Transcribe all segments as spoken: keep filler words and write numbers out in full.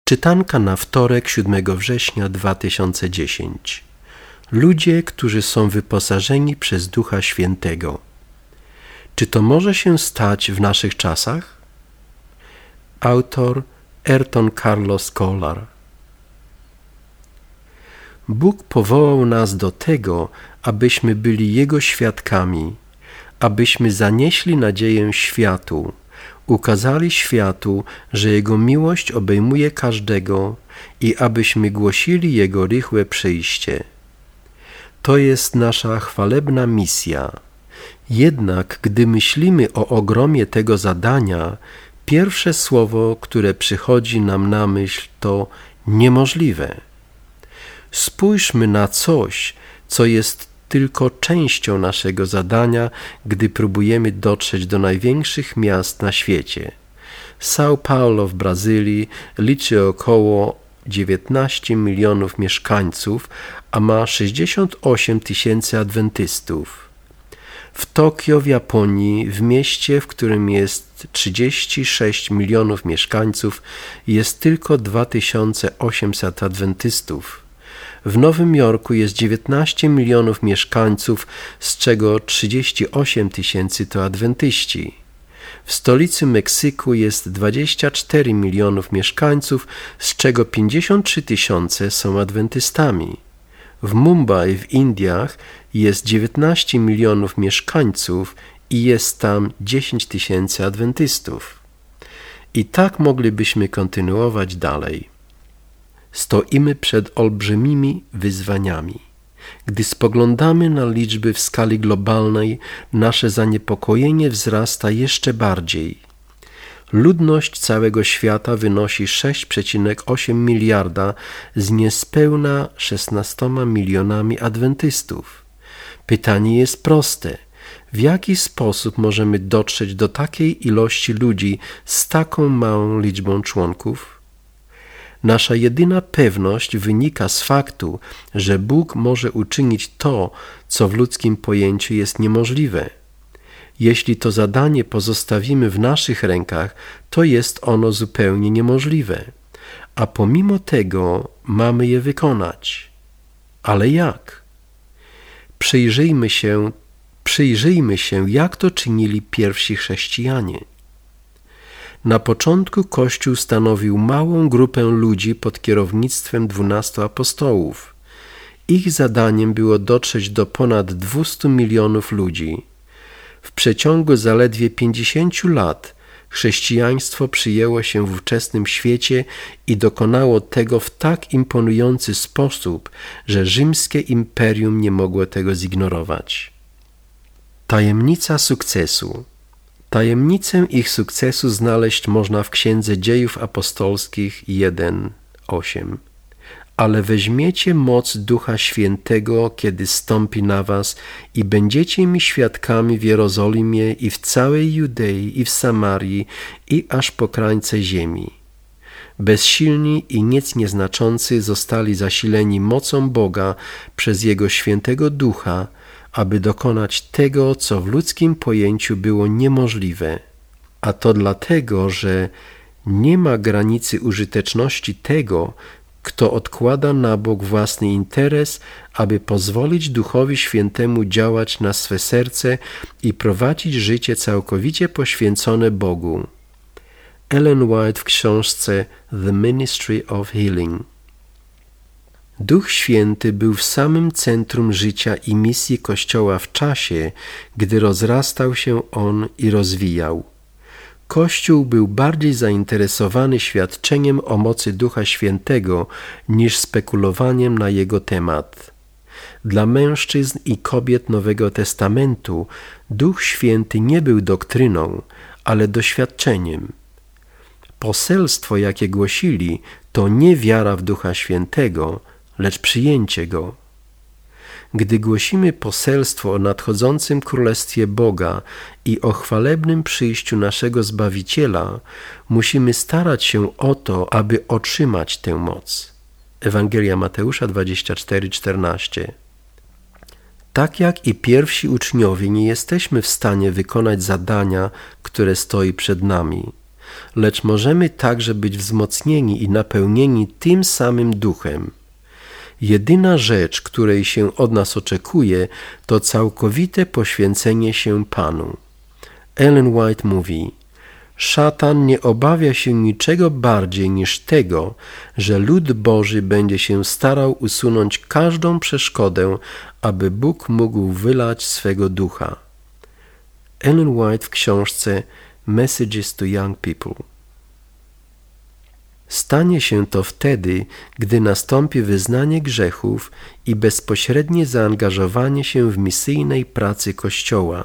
Czytanka na wtorek, siódmego września dwa tysiące dziesiątego. Ludzie, którzy są wyposażeni przez Ducha Świętego. Czy to może się stać w naszych czasach? Autor Ayrton Carlos Collar. Bóg powołał nas do tego, abyśmy byli Jego świadkami, abyśmy zanieśli nadzieję światu, ukazali światu, że Jego miłość obejmuje każdego i abyśmy głosili Jego rychłe przyjście. To jest nasza chwalebna misja. Jednak gdy myślimy o ogromie tego zadania, pierwsze słowo, które przychodzi nam na myśl, to niemożliwe. Spójrzmy na coś, co jest tylko częścią naszego zadania, gdy próbujemy dotrzeć do największych miast na świecie. São Paulo w Brazylii liczy około dziewiętnaście milionów mieszkańców, a ma sześćdziesiąt osiem tysięcy adwentystów. W Tokio w Japonii, w mieście, w którym jest trzydzieści sześć milionów mieszkańców, jest tylko dwa tysiące osiemset adwentystów. W Nowym Jorku jest dziewiętnaście milionów mieszkańców, z czego trzydzieści osiem tysięcy to adwentyści. W stolicy Meksyku jest dwadzieścia cztery milionów mieszkańców, z czego pięćdziesiąt trzy tysiące są adwentystami. W Mumbai w Indiach jest dziewiętnaście milionów mieszkańców i jest tam dziesięć tysięcy adwentystów. I tak moglibyśmy kontynuować dalej. Stoimy przed olbrzymimi wyzwaniami. Gdy spoglądamy na liczby w skali globalnej, nasze zaniepokojenie wzrasta jeszcze bardziej. Ludność całego świata wynosi sześć przecinek osiem miliarda z niespełna szesnastoma milionami adwentystów. Pytanie jest proste. W jaki sposób możemy dotrzeć do takiej ilości ludzi z taką małą liczbą członków? Nasza jedyna pewność wynika z faktu, że Bóg może uczynić to, co w ludzkim pojęciu jest niemożliwe. Jeśli to zadanie pozostawimy w naszych rękach, to jest ono zupełnie niemożliwe, a pomimo tego mamy je wykonać. Ale jak? Przyjrzyjmy się, przyjrzyjmy się, jak to czynili pierwsi chrześcijanie. Na początku Kościół stanowił małą grupę ludzi pod kierownictwem dwunastu apostołów. Ich zadaniem było dotrzeć do ponad dwustu milionów ludzi. W przeciągu zaledwie pięćdziesięciu lat chrześcijaństwo przyjęło się w ówczesnym świecie i dokonało tego w tak imponujący sposób, że rzymskie imperium nie mogło tego zignorować. Tajemnica sukcesu. Tajemnicę ich sukcesu znaleźć można w Księdze Dziejów Apostolskich jeden osiem. Ale weźmiecie moc Ducha Świętego, kiedy stąpi na was i będziecie mi świadkami w Jerozolimie i w całej Judei i w Samarii i aż po krańce ziemi. Bezsilni i nic nieznaczący zostali zasileni mocą Boga przez Jego Świętego Ducha, aby dokonać tego, co w ludzkim pojęciu było niemożliwe. A to dlatego, że nie ma granicy użyteczności tego, kto odkłada na bok własny interes, aby pozwolić Duchowi Świętemu działać na swe serce i prowadzić życie całkowicie poświęcone Bogu. Ellen White w książce The Ministry of Healing. Duch Święty był w samym centrum życia i misji Kościoła w czasie, gdy rozrastał się on i rozwijał. Kościół był bardziej zainteresowany świadczeniem o mocy Ducha Świętego niż spekulowaniem na jego temat. Dla mężczyzn i kobiet Nowego Testamentu Duch Święty nie był doktryną, ale doświadczeniem. Poselstwo, jakie głosili, to nie wiara w Ducha Świętego, lecz przyjęcie Go. Gdy głosimy poselstwo o nadchodzącym Królestwie Boga i o chwalebnym przyjściu naszego Zbawiciela, musimy starać się o to, aby otrzymać tę moc. Ewangelia Mateusza dwadzieścia cztery czternaście. Tak jak i pierwsi uczniowie nie jesteśmy w stanie wykonać zadania, które stoi przed nami. lecz możemy także być wzmocnieni i napełnieni tym samym duchem. Jedyna rzecz, której się od nas oczekuje, to całkowite poświęcenie się Panu. Ellen White mówi: szatan nie obawia się niczego bardziej niż tego, że lud Boży będzie się starał usunąć każdą przeszkodę, aby Bóg mógł wylać swego ducha. Ellen White w książce Messages to Young People. Stanie się to wtedy, gdy nastąpi wyznanie grzechów i bezpośrednie zaangażowanie się w misyjnej pracy Kościoła.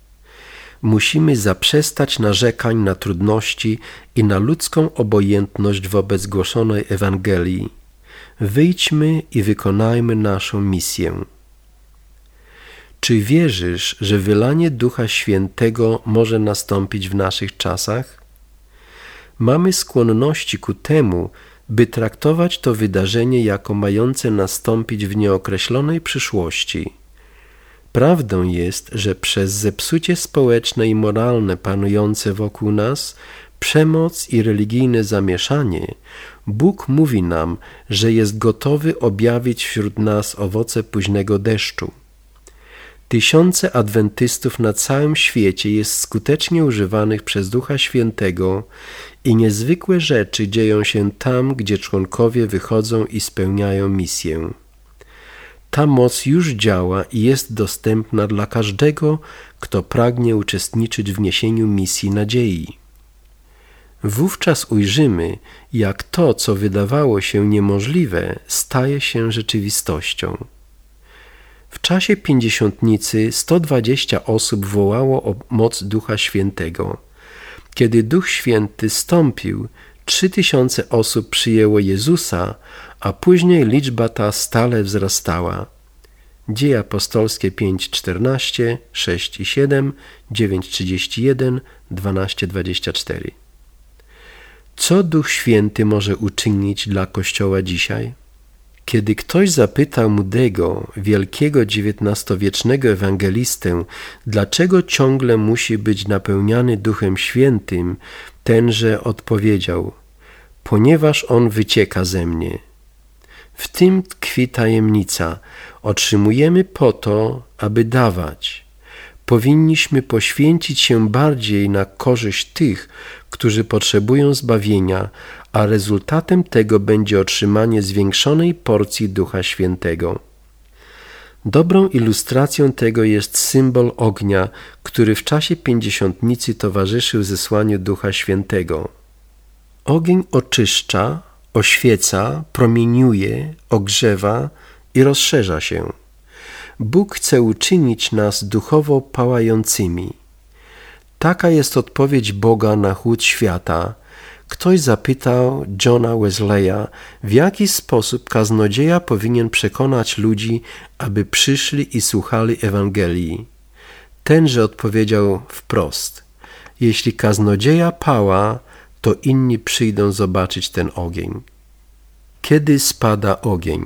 Musimy zaprzestać narzekań na trudności i na ludzką obojętność wobec głoszonej Ewangelii. Wyjdźmy i wykonajmy naszą misję. Czy wierzysz, że wylanie Ducha Świętego może nastąpić w naszych czasach? Mamy skłonności ku temu, by traktować to wydarzenie jako mające nastąpić w nieokreślonej przyszłości. Prawdą jest, że przez zepsucie społeczne i moralne panujące wokół nas, przemoc i religijne zamieszanie, Bóg mówi nam, że jest gotowy objawić wśród nas owoce późnego deszczu. Tysiące adwentystów na całym świecie jest skutecznie używanych przez Ducha Świętego i niezwykłe rzeczy dzieją się tam, gdzie członkowie wychodzą i spełniają misję. Ta moc już działa i jest dostępna dla każdego, kto pragnie uczestniczyć w niesieniu misji nadziei. Wówczas ujrzymy, jak to, co wydawało się niemożliwe, staje się rzeczywistością. W czasie pięćdziesiątnicy sto dwadzieścia osób wołało o moc Ducha Świętego. Kiedy Duch Święty stąpił, trzy tysiące osób przyjęło Jezusa, a później liczba ta stale wzrastała. Dzieje apostolskie pięć czternaście, sześć i siedem, dziewięć trzydzieści jeden, dwanaście dwadzieścia cztery. Co Duch Święty może uczynić dla Kościoła dzisiaj? Kiedy ktoś zapytał Moody'ego, wielkiego dziewiętnastowiecznego ewangelistę, dlaczego ciągle musi być napełniany Duchem Świętym, tenże odpowiedział: ponieważ on wycieka ze mnie. W tym tkwi tajemnica. Otrzymujemy po to, aby dawać. Powinniśmy poświęcić się bardziej na korzyść tych, którzy potrzebują zbawienia, a rezultatem tego będzie otrzymanie zwiększonej porcji Ducha Świętego. Dobrą ilustracją tego jest symbol ognia, który w czasie pięćdziesiątnicy towarzyszył zesłaniu Ducha Świętego. Ogień oczyszcza, oświeca, promieniuje, ogrzewa i rozszerza się. Bóg chce uczynić nas duchowo pałającymi. Taka jest odpowiedź Boga na chłód świata. Ktoś zapytał Johna Wesleya, w jaki sposób kaznodzieja powinien przekonać ludzi, aby przyszli i słuchali Ewangelii. Tenże odpowiedział wprost: jeśli kaznodzieja pała, to inni przyjdą zobaczyć ten ogień. Kiedy spada ogień?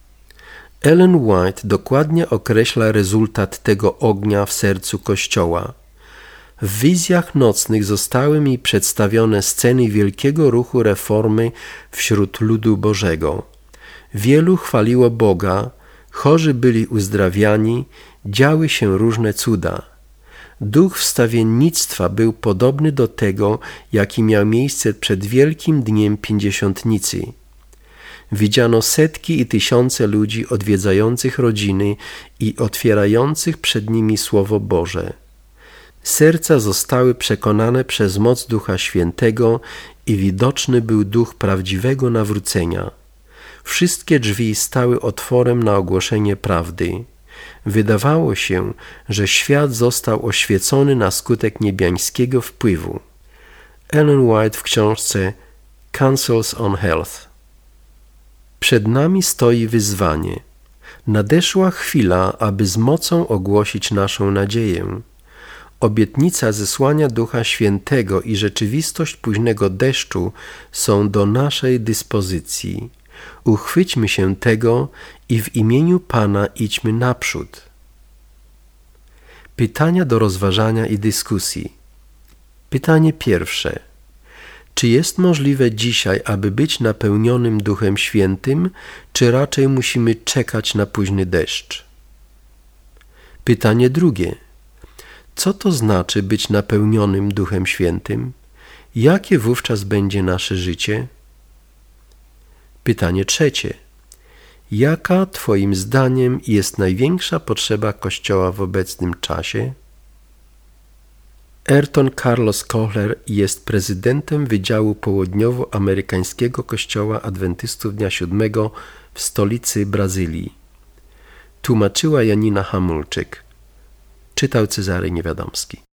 Ellen White dokładnie określa rezultat tego ognia w sercu Kościoła. W wizjach nocnych zostały mi przedstawione sceny wielkiego ruchu reformy wśród ludu Bożego. Wielu chwaliło Boga, chorzy byli uzdrawiani, działy się różne cuda. Duch wstawiennictwa był podobny do tego, jaki miał miejsce przed wielkim dniem pięćdziesiątnicy. Widziano setki i tysiące ludzi odwiedzających rodziny i otwierających przed nimi Słowo Boże. Serca zostały przekonane przez moc Ducha Świętego i widoczny był duch prawdziwego nawrócenia. Wszystkie drzwi stały otworem na ogłoszenie prawdy. Wydawało się, że świat został oświecony na skutek niebiańskiego wpływu. Ellen White w książce Counsels on Health. Przed nami stoi wyzwanie. Nadeszła chwila, aby z mocą ogłosić naszą nadzieję. Obietnica zesłania Ducha Świętego i rzeczywistość późnego deszczu są do naszej dyspozycji. Uchwyćmy się tego i w imieniu Pana idźmy naprzód. Pytania do rozważania i dyskusji. Pytanie pierwsze. Czy jest możliwe dzisiaj, aby być napełnionym Duchem Świętym, czy raczej musimy czekać na późny deszcz? Pytanie drugie. Co to znaczy być napełnionym Duchem Świętym? Jakie wówczas będzie nasze życie? Pytanie trzecie. Jaka Twoim zdaniem jest największa potrzeba Kościoła w obecnym czasie? Ayrton Carlos Kohler jest prezydentem Wydziału Południowoamerykańskiego Kościoła Adwentystów Dnia Siódmego w stolicy Brazylii. Tłumaczyła Janina Hamulczyk. Czytał Cezary Niewiadomski.